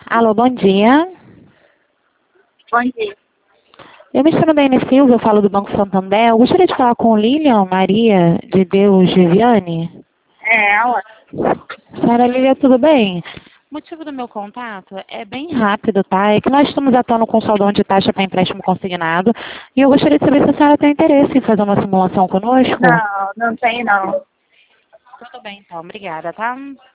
Alô, bom dia. Bom dia. Eu me chamo Daiane Silva, eu falo do Banco Santander. Eu gostaria de falar com Lilian Maria de Deus Viviane. Ela. Senhora Lilian, tudo bem? O motivo do meu contato é bem rápido, tá? É que nós estamos atuando com saldão de taxa para empréstimo consignado e eu gostaria de saber se a senhora tem interesse em fazer uma simulação conosco. Não, não tem não. Tudo bem, então. Obrigada, tá?